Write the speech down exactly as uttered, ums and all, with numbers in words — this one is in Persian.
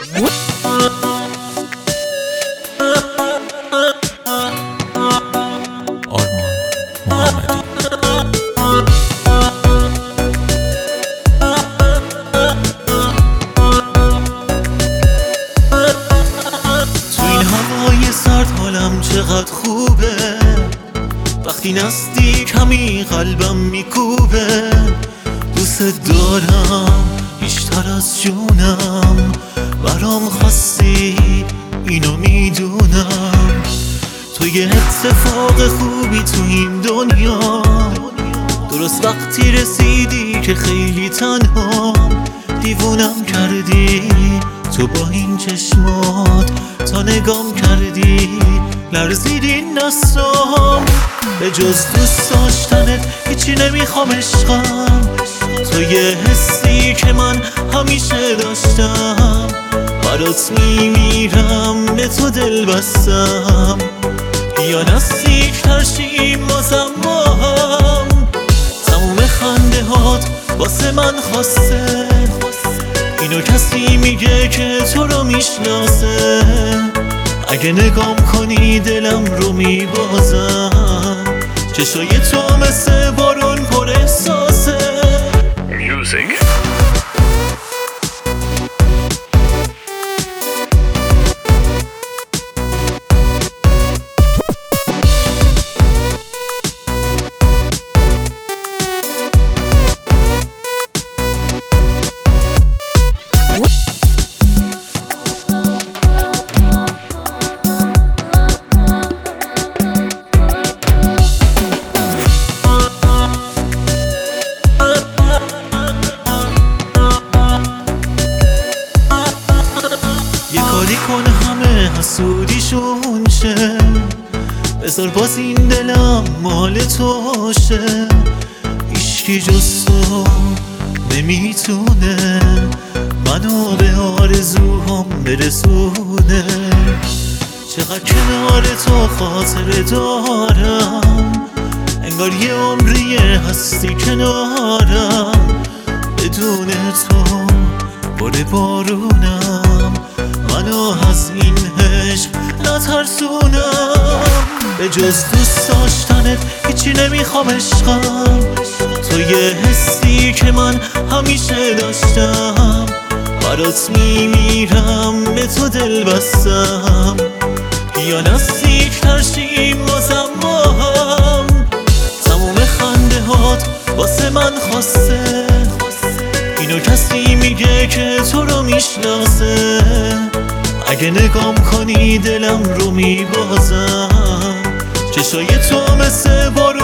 حالم چقدر خوبه وقتی نزدیک همی قلبم میکوبه. دوست دارم بیشتر از جونم، برام خواستی اینو میدونم. تو یه اتفاق خوبی تو این دنیا، درست وقتی رسیدی که خیلی تنها. دیوونم کردی تو با این چشمات، تا نگام کردی لرزید این دستام. به جز دوست داشتنت هیچی نمیخوام عشقم، تو یه حسی که من همیشه داشتم. برات میمیرم به تو دل بستم، یا نزدیک تر شیم بازم با هم. تموم خنده هات واسه من خواسته، اینو کسی میگه که تو رو میشناسه. اگه نگام کنی دلم رو میبازم، چشای تو مثل بارون پر احساسه. Music. کاری کن همه حسودیشون شه، بذار باز این دلم مال تو شه. هیچکی جز تو نمیتونه منو به آرزوهام برسونه. چقدر کنار تو خاطره دارم، انگار یه عمریه هستی کنارم. بدون تو باره بارونم، منو از این عشق نترسونم. به جز دوست داشتنت هیچی نمیخوام عشقم، تو یه حسی که من همیشه داشتم. برات میمیرم به تو دل بستم، یا نزدیک تر شیم بازم با هم. تموم خنده هات واسه من خواسته، اینو کسی میگه که تو رو میشناسه. اگه نگام کنی دلم رو میبازم، چشای تو مثل بارون